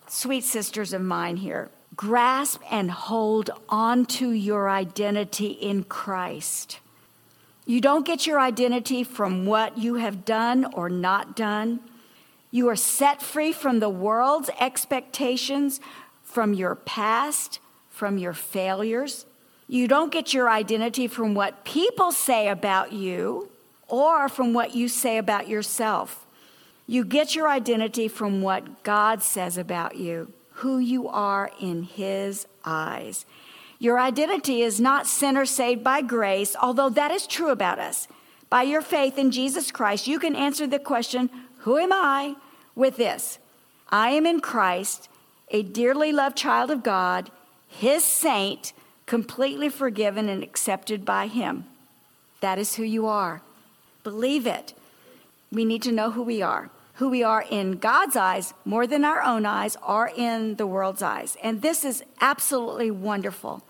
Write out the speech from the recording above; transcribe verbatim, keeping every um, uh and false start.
sweet sisters of mine here, grasp and hold on to your identity in Christ. You don't get your identity from what you have done or not done. You are set free from the world's expectations, from your past, from your failures. You don't get your identity from what people say about you or from what you say about yourself. You get your identity from what God says about you, who you are in His eyes. Your identity is not sinners saved by grace, although that is true about us. By your faith in Jesus Christ, you can answer the question, who am I? With this: I am in Christ, a dearly loved child of God, His saint, completely forgiven and accepted by Him. That is who you are. Believe it. We need to know who we are. Who we are in God's eyes more than our own eyes or in the world's eyes. And this is absolutely wonderful.